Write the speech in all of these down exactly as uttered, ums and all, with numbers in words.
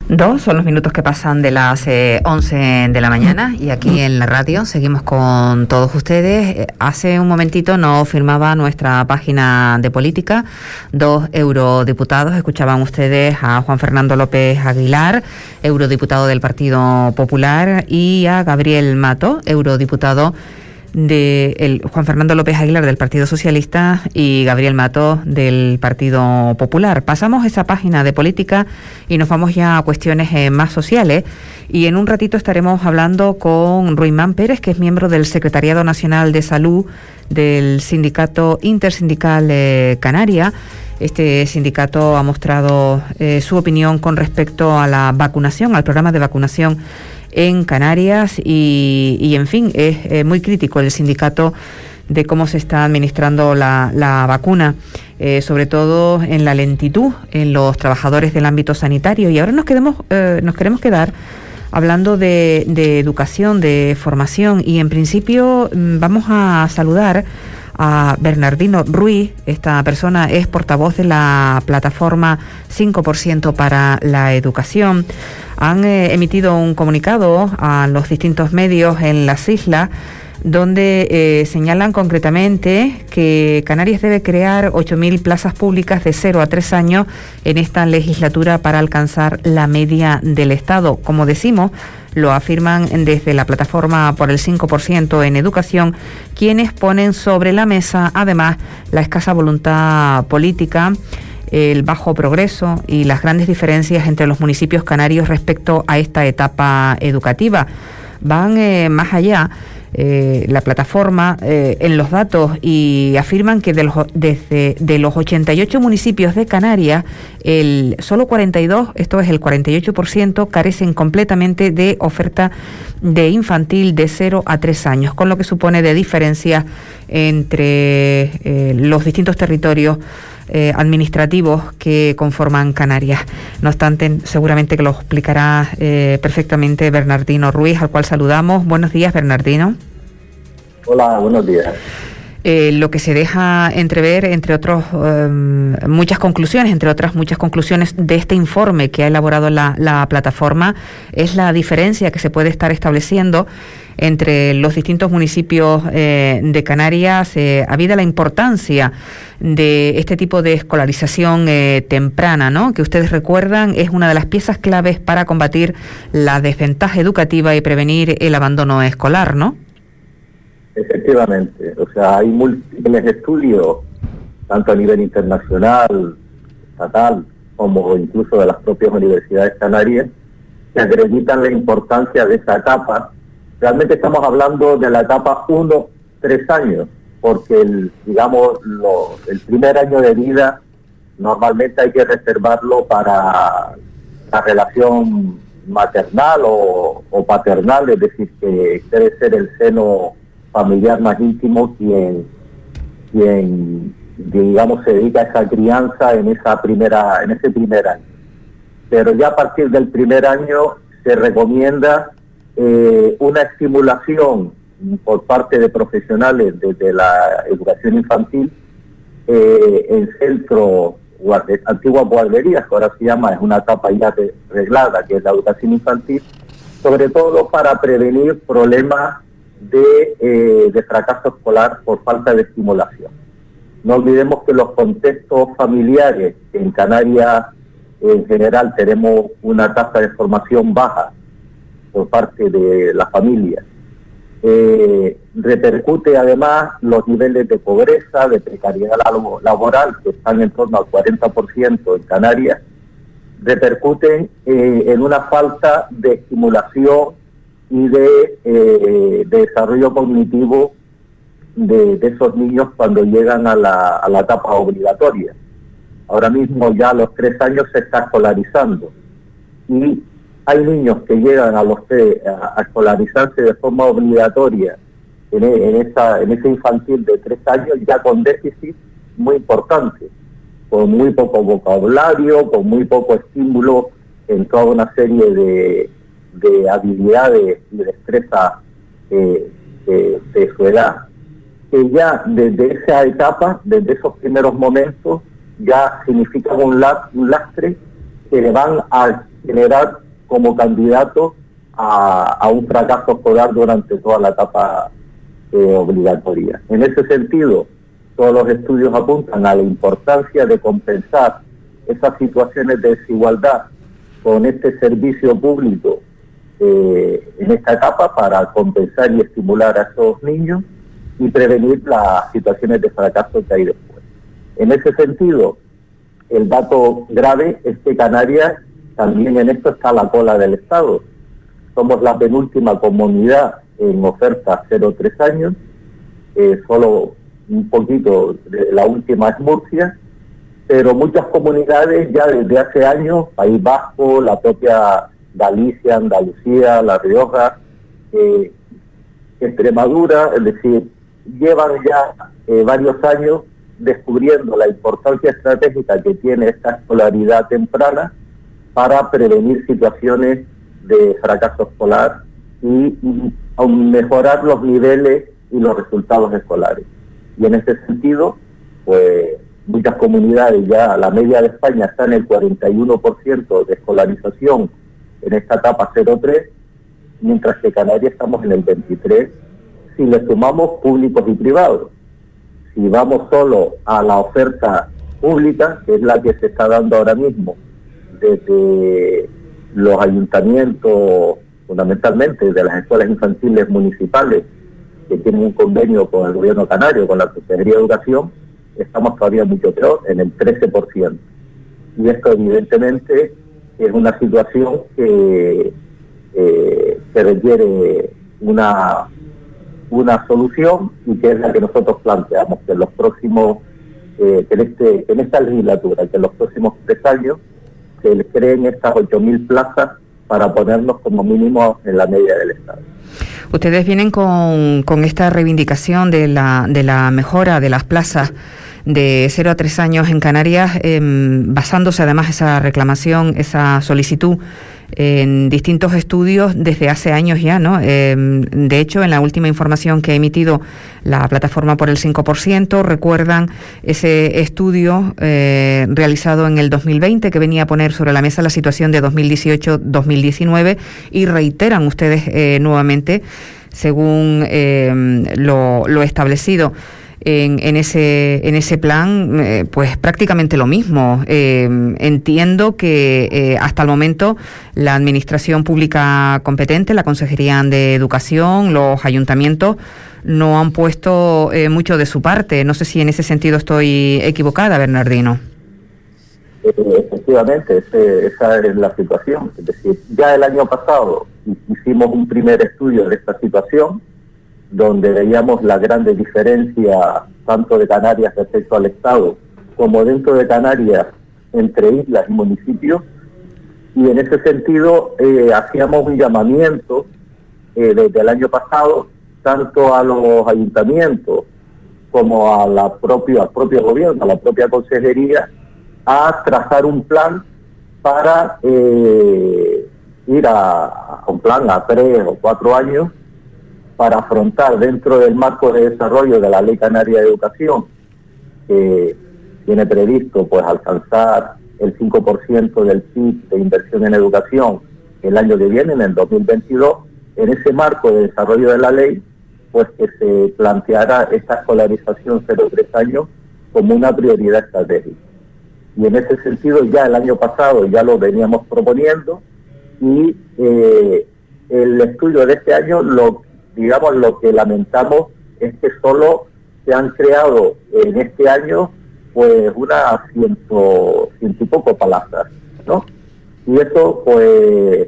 Dos son los minutos que pasan de las eh, once de la mañana y aquí en la radio seguimos con todos ustedes. Eh, hace un momentito nos firmaba nuestra página de política dos eurodiputados. Escuchaban ustedes a Juan Fernando López Aguilar, eurodiputado del Partido Popular, y a Gabriel Mato, eurodiputado de el, Juan Fernando López Aguilar del Partido Socialista y Gabriel Mato del Partido Popular. Pasamos esa página de política y nos vamos ya a cuestiones eh, más sociales, y en un ratito estaremos hablando con Ruimán Pérez, que es miembro del Secretariado Nacional de Salud del Sindicato Intersindical eh, Canaria. Este sindicato ha mostrado eh, su opinión con respecto a la vacunación, al programa de vacunación en Canarias, y, y en fin, es eh, muy crítico el sindicato de cómo se está administrando la, la vacuna, eh, sobre todo en la lentitud en los trabajadores del ámbito sanitario. Y ahora nos quedemos, eh, nos queremos quedar hablando de, de educación, de formación, y en principio vamos a saludar a Bernardino Ruiz. Esta persona es portavoz de la plataforma cinco por ciento para la educación. Han eh, emitido un comunicado a los distintos medios en las islas donde eh, señalan concretamente que Canarias debe crear ocho mil plazas públicas de cero a tres años en esta legislatura para alcanzar la media del Estado. Como decimos, lo afirman desde la plataforma por el cinco por ciento en educación, quienes ponen sobre la mesa además la escasa voluntad política, el bajo progreso y las grandes diferencias entre los municipios canarios respecto a esta etapa educativa. Van eh, más allá eh, la plataforma eh, en los datos y afirman que de los, desde de los ochenta y ocho municipios de Canarias, el solo cuarenta y dos, esto es el cuarenta y ocho por ciento, carecen completamente de oferta de infantil de cero a tres años, con lo que supone de diferencia entre eh, los distintos territorios Eh, administrativos que conforman Canarias. No obstante, seguramente que lo explicará eh, perfectamente Bernardino Ruiz, al cual saludamos. Buenos días, Bernardino. Hola, buenos días. Eh, lo que se deja entrever, entre otros, eh, muchas conclusiones, entre otras muchas conclusiones de este informe que ha elaborado la, la plataforma, es la diferencia que se puede estar estableciendo entre los distintos municipios eh, de Canarias, eh, habida la importancia de este tipo de escolarización eh, temprana, ¿no? Que ustedes recuerdan es una de las piezas claves para combatir la desventaja educativa y prevenir el abandono escolar, ¿no? Efectivamente, o sea, hay múltiples estudios, tanto a nivel internacional, estatal, como incluso de las propias universidades canarias, que acreditan la importancia de esa etapa. Realmente estamos hablando de la etapa uno tres años, porque el, digamos, lo, el primer año de vida normalmente hay que reservarlo para la relación maternal o, o paternal, es decir, que debe ser el seno familiar más íntimo quien, quien digamos se dedica a esa crianza en esa primera, en ese primer año. Pero ya a partir del primer año se recomienda eh, una estimulación por parte de profesionales desde la educación infantil eh, en centros, guarde, antiguas guarderías, que ahora se llama, es una etapa ya reglada, que es la educación infantil, sobre todo para prevenir problemas de, eh, de fracaso escolar por falta de estimulación. No olvidemos que los contextos familiares, en Canarias en general tenemos una tasa de formación baja por parte de la familia, eh, repercute además los niveles de pobreza, de precariedad laboral, que están en torno al cuarenta por ciento en Canarias, repercuten eh, en una falta de estimulación y de, eh, de desarrollo cognitivo de, de esos niños cuando llegan a la, a la etapa obligatoria. Ahora mismo ya a los tres años se está escolarizando y hay niños que llegan a los tres a, a escolarizarse de forma obligatoria en, en, esa, en ese infantil de tres años ya con déficit muy importante, con muy poco vocabulario, con muy poco estímulo en toda una serie de de habilidades y destrezas eh, de, de su edad, que ya desde esa etapa, desde esos primeros momentos, ya significan un, la, un lastre que le van a generar como candidato a, a un fracaso escolar durante toda la etapa eh, obligatoria. En ese sentido, todos los estudios apuntan a la importancia de compensar esas situaciones de desigualdad con este servicio público eh, en esta etapa para compensar y estimular a esos niños y prevenir las situaciones de fracaso que hay después. En ese sentido, el dato grave es que Canarias también en esto está a la cola del Estado. Somos la penúltima comunidad en oferta cero a tres años, eh, solo un poquito, de la última es Murcia, pero muchas comunidades ya desde hace años, País Vasco, la propia Galicia, Andalucía, La Rioja, eh, Extremadura, es decir, llevan ya eh, varios años descubriendo la importancia estratégica que tiene esta escolaridad temprana para prevenir situaciones de fracaso escolar y, y mejorar los niveles y los resultados escolares. Y en ese sentido, pues muchas comunidades ya, la media de España está en el cuarenta y uno por ciento de escolarización en esta etapa cero tres, mientras que Canarias estamos en el veintitrés por ciento si le sumamos públicos y privados. Si vamos solo a la oferta pública, que es la que se está dando ahora mismo desde los ayuntamientos, fundamentalmente de las escuelas infantiles municipales, que tienen un convenio con el gobierno canario, con la Consejería de Educación, estamos todavía mucho peor, en el trece por ciento. Y esto evidentemente es una situación que, eh, que requiere una... una solución y que es la que nosotros planteamos, que en los próximos, eh, que en, este, que en esta legislatura, que en los próximos tres años se les creen estas ocho mil plazas para ponernos como mínimo en la media del Estado. Ustedes vienen con, con esta reivindicación de la, de la mejora de las plazas de cero a tres años en Canarias, eh, basándose además esa reclamación, esa solicitud en distintos estudios desde hace años ya, ¿no? Eh, de hecho, en la última información que ha emitido la plataforma por el cinco por ciento, recuerdan ese estudio eh, realizado en el dos mil veinte que venía a poner sobre la mesa la situación de dos mil dieciocho dos mil diecinueve y reiteran ustedes eh, nuevamente, según eh, lo, lo establecido En, en ese en ese plan, eh, pues prácticamente lo mismo. Eh, entiendo que eh, hasta el momento la administración pública competente, la Consejería de Educación, los ayuntamientos no han puesto eh, mucho de su parte. No sé si en ese sentido estoy equivocada, Bernardino. Eh, efectivamente, ese, esa es la situación. Es decir, ya el año pasado hicimos un primer estudio de esta situación, donde veíamos la grande diferencia tanto de Canarias respecto al Estado como dentro de Canarias entre islas y municipios, y en ese sentido eh, hacíamos un llamamiento eh, desde el año pasado tanto a los ayuntamientos como a la propia, al propio gobierno, a la propia consejería, a trazar un plan para eh, ir a, a un plan a tres o cuatro años para afrontar dentro del marco de desarrollo de la Ley Canaria de Educación, que tiene previsto pues alcanzar el cinco por ciento del P I B de inversión en educación el año que viene, en el dos mil veintidós, en ese marco de desarrollo de la ley, pues que se planteara esta escolarización cero a tres años como una prioridad estratégica. Y en ese sentido ya el año pasado ya lo veníamos proponiendo, y eh, el estudio de este año lo digamos, lo que lamentamos es que solo se han creado en este año pues unas ciento, ciento y poco plazas, ¿no? Y eso pues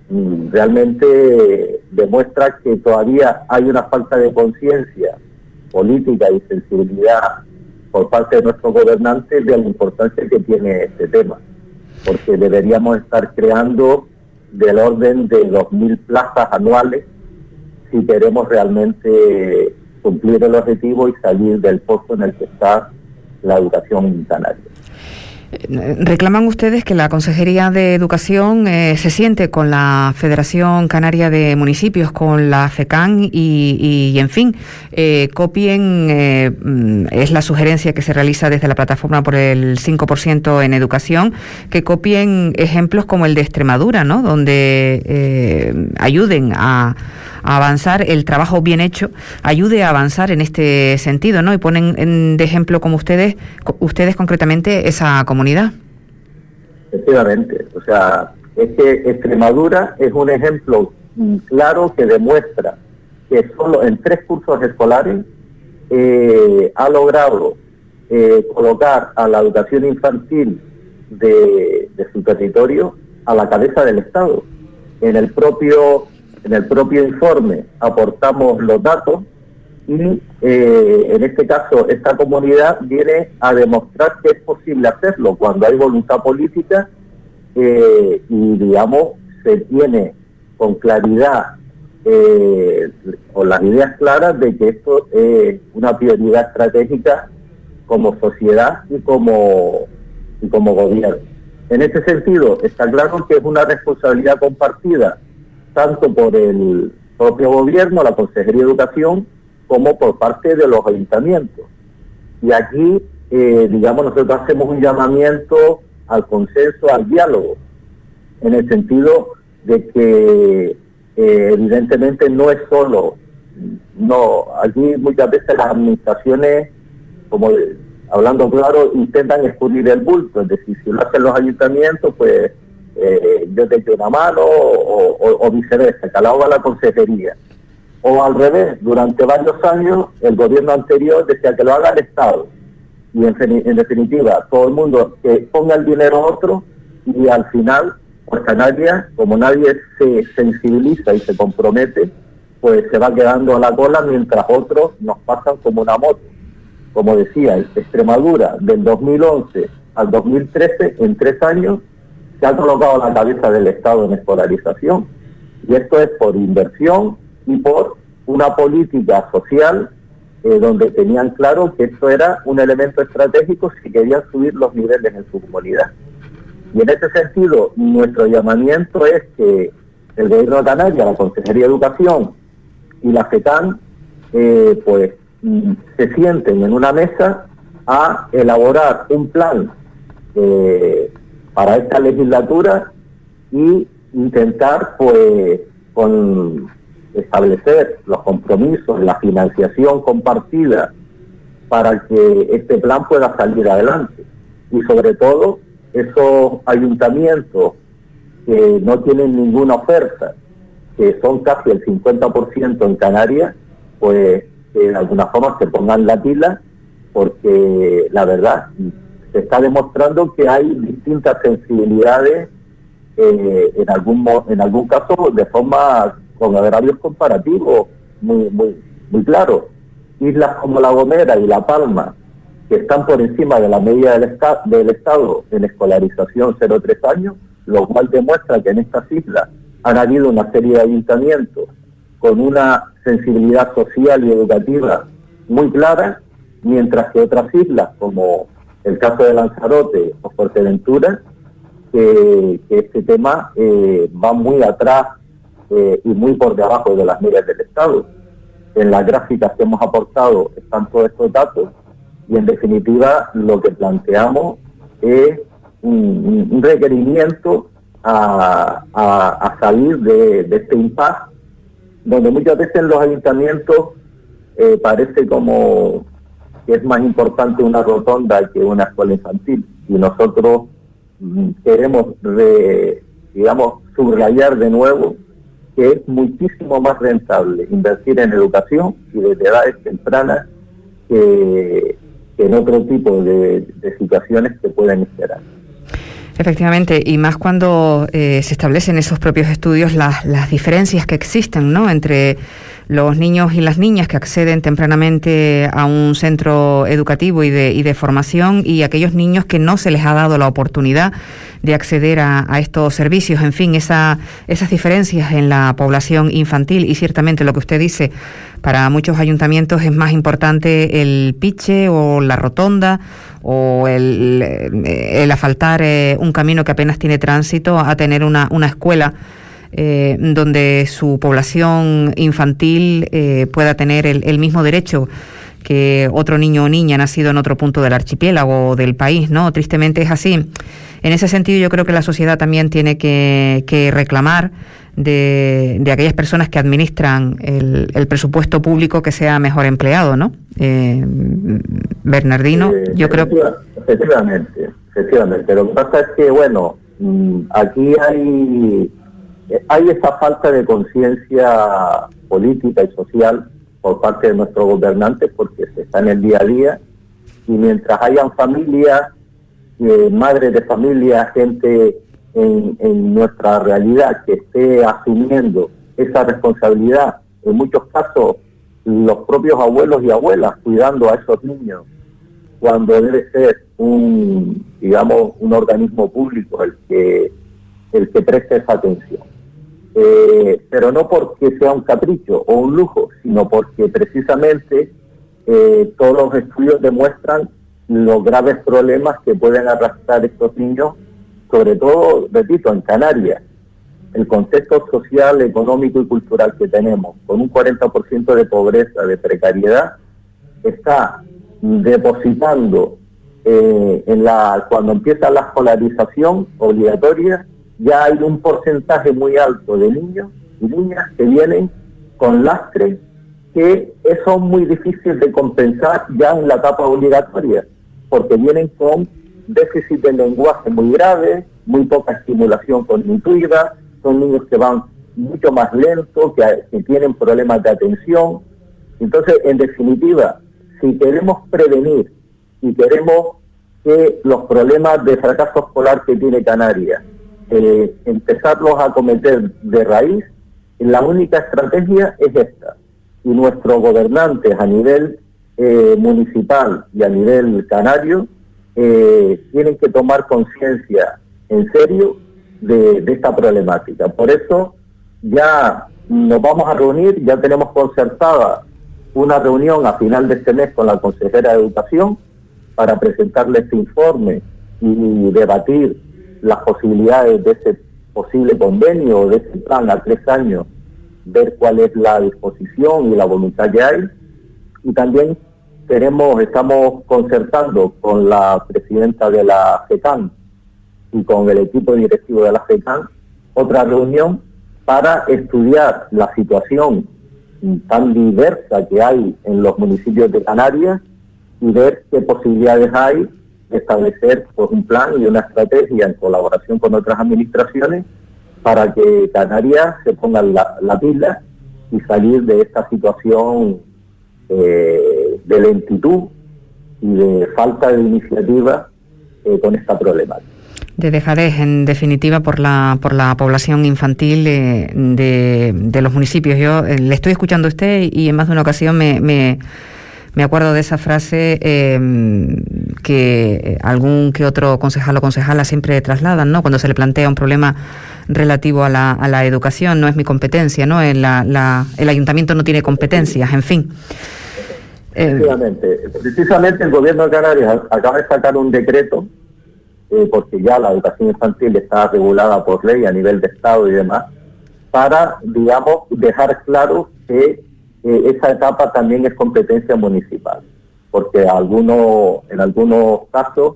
realmente demuestra que todavía hay una falta de conciencia política y sensibilidad por parte de nuestros gobernantes de la importancia que tiene este tema, porque deberíamos estar creando del orden de dos mil plazas anuales si queremos realmente cumplir el objetivo y salir del pozo en el que está la educación canaria. Reclaman ustedes que la Consejería de Educación eh, se siente con la Federación Canaria de Municipios, con la FECAN y, y, y en fin, eh, copien, eh, es la sugerencia que se realiza desde la plataforma por el cinco por ciento en educación, que copien ejemplos como el de Extremadura, ¿no? Donde eh, ayuden a, a avanzar el trabajo bien hecho, ayude a avanzar en este sentido, ¿no? Y ponen en, de ejemplo como ustedes, ustedes concretamente esa comunidad. Efectivamente, o sea, es que Extremadura es un ejemplo claro que demuestra que solo en tres cursos escolares eh, ha logrado eh, colocar a la educación infantil de, de su territorio a la cabeza del Estado. En el propio en el propio informe aportamos los datos y eh, en este caso esta comunidad viene a demostrar que es posible hacerlo cuando hay voluntad política eh, y digamos se tiene con claridad eh, con las ideas claras de que esto es una prioridad estratégica como sociedad y como y como gobierno. En ese sentido está claro que es una responsabilidad compartida tanto por el propio gobierno, la Consejería de Educación, como por parte de los ayuntamientos. Y aquí, eh, digamos, nosotros hacemos un llamamiento al consenso, al diálogo, en el sentido de que eh, evidentemente no es solo, no, aquí muchas veces las administraciones, como de, hablando claro, intentan escurrir el bulto, es decir, si lo hacen los ayuntamientos, pues eh, yo te echo una mano o, o, o viceversa, que la haga la consejería. O al revés, durante varios años el gobierno anterior decía que lo haga el Estado. Y en, en definitiva, todo el mundo que ponga el dinero a otro y al final, pues Canarias, como nadie se sensibiliza y se compromete, pues se va quedando a la cola mientras otros nos pasan como una moto. Como decía, Extremadura del dos mil once al dos mil trece, en tres años, se ha colocado a la cabeza del Estado en escolarización. Y esto es por inversión y por una política social eh, donde tenían claro que esto era un elemento estratégico si querían subir los niveles en su comunidad. Y en ese sentido, nuestro llamamiento es que el Gobierno de Canarias, la Consejería de Educación y la FECAN, eh, pues se sienten en una mesa a elaborar un plan eh, para esta legislatura y intentar, pues, con establecer los compromisos, la financiación compartida para que este plan pueda salir adelante. Y sobre todo, esos ayuntamientos que no tienen ninguna oferta, que son casi el cincuenta por ciento en Canarias, pues que de alguna forma se pongan la pila, porque la verdad se está demostrando que hay distintas sensibilidades, eh, en algún en algún caso de forma con agravios comparativos muy muy muy claros. Islas como La Gomera y La Palma, que están por encima de la media del, esta, del Estado en escolarización cero a tres años, lo cual demuestra que en estas islas han habido una serie de ayuntamientos con una sensibilidad social y educativa muy clara, mientras que otras islas, como el caso de Lanzarote o Fuerteventura, que, que este tema eh, va muy atrás eh, y muy por debajo de las medias del Estado. En las gráficas que hemos aportado están todos estos datos y en definitiva lo que planteamos es un, un requerimiento a, a, a salir de, de este impasse, donde muchas veces en los ayuntamientos eh, parece como que es más importante una rotonda que una escuela infantil, y nosotros mm, queremos, re, digamos, subrayar de nuevo que es muchísimo más rentable invertir en educación y desde edades tempranas que, que en otro tipo de, de situaciones que pueden esperar. Efectivamente, y más cuando eh, se establecen esos propios estudios las, las diferencias que existen, ¿no?, entre los niños y las niñas que acceden tempranamente a un centro educativo y de, y de formación, y aquellos niños que no se les ha dado la oportunidad de acceder a, a estos servicios. En fin, esa, esas diferencias en la población infantil, y ciertamente lo que usted dice, para muchos ayuntamientos es más importante el piche o la rotonda o el, el asfaltar eh, un camino que apenas tiene tránsito a tener una, una escuela Eh, donde su población infantil eh, pueda tener el, el mismo derecho que otro niño o niña nacido en otro punto del archipiélago o del país, ¿no? Tristemente es así. En ese sentido, yo creo que la sociedad también tiene que, que reclamar de, de aquellas personas que administran el, el presupuesto público que sea mejor empleado, ¿no? Eh, Bernardino, eh, yo creo... Efectivamente, efectivamente. Lo que pasa es que, bueno, aquí hay... Hay esa falta de conciencia política y social por parte de nuestros gobernantes, porque se está en el día a día, y mientras hayan familias, eh, madres de familia, gente en, en nuestra realidad que esté asumiendo esa responsabilidad, en muchos casos los propios abuelos y abuelas cuidando a esos niños, cuando debe ser un, digamos, un organismo público el que, el que preste esa atención. Eh, pero no porque sea un capricho o un lujo, sino porque precisamente eh, todos los estudios demuestran los graves problemas que pueden arrastrar estos niños, sobre todo, repito, en Canarias. El contexto social, económico y cultural que tenemos, con un cuarenta por ciento de pobreza, de precariedad, está depositando eh, en la cuando empieza la escolarización obligatoria. Ya hay un porcentaje muy alto de niños y niñas que vienen con lastres que son muy difíciles de compensar ya en la etapa obligatoria, porque vienen con déficit de lenguaje muy grave, muy poca estimulación cognitiva, son niños que van mucho más lentos, que, que tienen problemas de atención. Entonces, en definitiva, si queremos prevenir y queremos que los problemas de fracaso escolar que tiene Canarias, Eh, empezarlos a cometer de raíz, la única estrategia es esta, y nuestros gobernantes a nivel eh, municipal y a nivel canario eh, tienen que tomar conciencia en serio de, de esta problemática. Por eso ya nos vamos a reunir, ya tenemos concertada una reunión a final de este mes con la consejera de Educación para presentarle este informe y debatir las posibilidades de ese posible convenio o de ese plan a tres años, ver cuál es la disposición y la voluntad que hay. Y también tenemos, estamos concertando con la presidenta de la FECAN y con el equipo directivo de la FECAN otra reunión para estudiar la situación tan diversa que hay en los municipios de Canarias y ver qué posibilidades hay de establecer pues, un plan y una estrategia en colaboración con otras administraciones para que Canarias se ponga la, la pila y salir de esta situación eh, de lentitud y de falta de iniciativa eh, con esta problemática. De dejadez, en definitiva, por la por la población infantil de, de, de los municipios. Yo eh, le estoy escuchando a usted y en más de una ocasión me... me Me acuerdo de esa frase eh, que algún que otro concejal o concejala siempre trasladan, ¿no? Cuando se le plantea un problema relativo a la, a la educación, no es mi competencia, ¿no? En la, la, el ayuntamiento no tiene competencias, en fin. Efectivamente. Eh, Precisamente el gobierno de Canarias acaba de sacar un decreto, eh, porque ya la educación infantil está regulada por ley a nivel de Estado y demás, para, digamos, dejar claro que Eh, esa etapa también es competencia municipal, porque algunos, en algunos casos,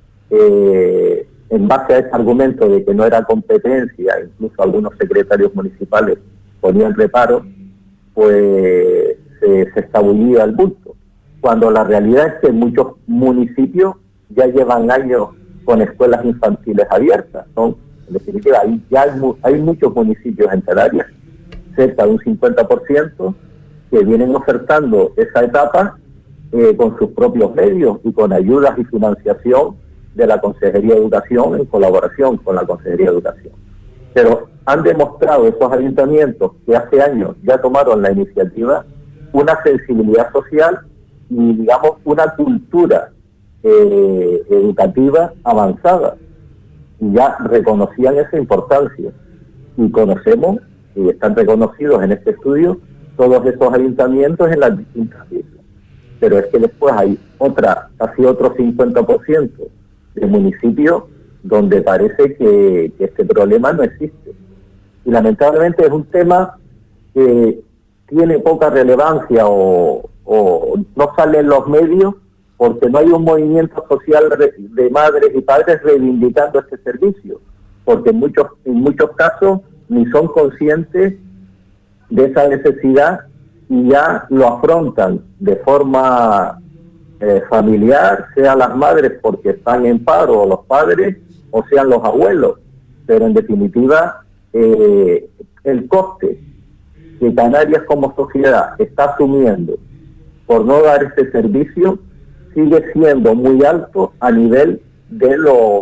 eh, en base a ese argumento de que no era competencia, incluso algunos secretarios municipales ponían reparo, pues se, se escabullía el bulto, cuando la realidad es que muchos municipios ya llevan años con escuelas infantiles abiertas, ¿no? En definitiva, hay, ya hay, hay muchos municipios en Canarias, cerca de un cincuenta por ciento, que vienen ofertando esa etapa eh, con sus propios medios y con ayudas y financiación de la Consejería de Educación en colaboración con la Consejería de Educación. Pero han demostrado esos ayuntamientos que hace años ya tomaron la iniciativa, una sensibilidad social y, digamos, una cultura eh, educativa avanzada. Y ya reconocían esa importancia. Y conocemos, y están reconocidos en este estudio, todos esos ayuntamientos en las distintas islas. Pero es que después hay otra, casi otro cincuenta por ciento de municipios donde parece que, que este problema no existe. Y lamentablemente es un tema que tiene poca relevancia o, o no sale en los medios porque no hay un movimiento social de madres y padres reivindicando este servicio, porque en muchos, en muchos casos ni son conscientes de esa necesidad y ya lo afrontan de forma eh, familiar, sean las madres porque están en paro o los padres, o sean los abuelos, pero en definitiva eh, el coste que Canarias como sociedad está asumiendo por no dar este servicio sigue siendo muy alto a nivel de lo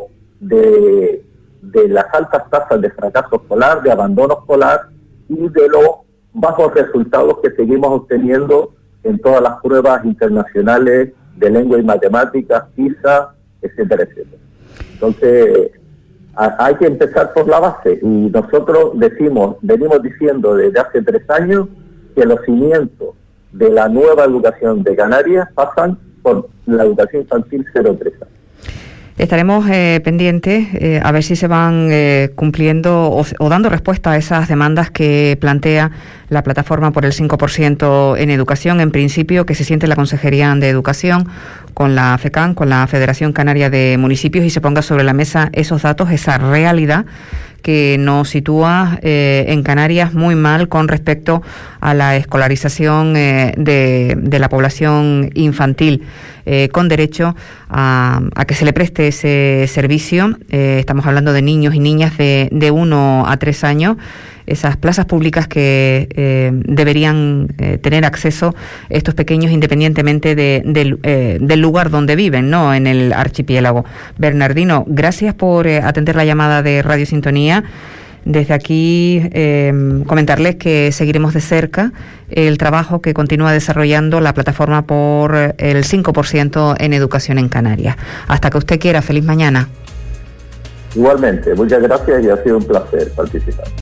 de, de las altas tasas de fracaso escolar, de abandono escolar y de los bajos resultados que seguimos obteniendo en todas las pruebas internacionales de lengua y matemáticas, PISA, etcétera, etcétera. Entonces, a, hay que empezar por la base y nosotros decimos, venimos diciendo desde hace tres años que los cimientos de la nueva educación de Canarias pasan por la educación infantil cero tres años. Estaremos eh, pendientes eh, a ver si se van eh, cumpliendo o, o dando respuesta a esas demandas que plantea la plataforma por el cinco por ciento en educación, en principio, que se siente la Consejería de Educación con la FECAN, con la Federación Canaria de Municipios, y se ponga sobre la mesa esos datos, esa realidad que nos sitúa eh, en Canarias muy mal con respecto a la escolarización eh, de, de la población infantil, eh, con derecho a, a que se le preste ese servicio. Eh, estamos hablando de niños y niñas de, de uno a tres años, esas plazas públicas que eh, deberían eh, tener acceso estos pequeños independientemente de, de, eh, del lugar donde viven, ¿no?, en el archipiélago. Bernardino, gracias por eh, atender la llamada de Radio Sintonía. Desde aquí eh, comentarles que seguiremos de cerca el trabajo que continúa desarrollando la plataforma por el cinco por ciento en educación en Canarias. Hasta que usted quiera, feliz mañana. Igualmente, muchas gracias y ha sido un placer participar.